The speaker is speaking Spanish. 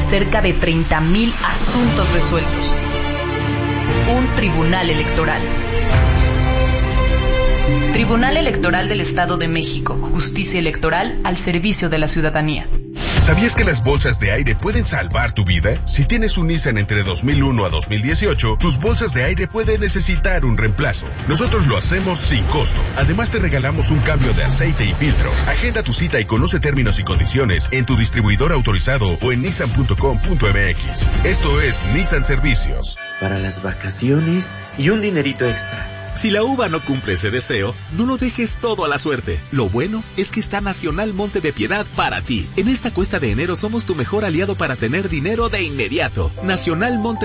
cerca de 30,000 asuntos resueltos. Un tribunal electoral. Tribunal Electoral del Estado de México. Justicia electoral al servicio de la ciudadanía. ¿Sabías que las bolsas de aire pueden salvar tu vida? Si tienes un Nissan entre 2001 a 2018, tus bolsas de aire pueden necesitar un reemplazo. Nosotros lo hacemos sin costo. Además, te regalamos un cambio de aceite y filtro. Agenda tu cita y conoce términos y condiciones en tu distribuidor autorizado o en nissan.com.mx. Esto es Nissan Servicios. Para las vacaciones y un dinerito extra. Si la uva no cumple ese deseo, no lo dejes todo a la suerte. Lo bueno es que está Nacional Monte de Piedad para ti. En esta cuesta de enero somos tu mejor aliado para tener dinero de inmediato. Nacional Monte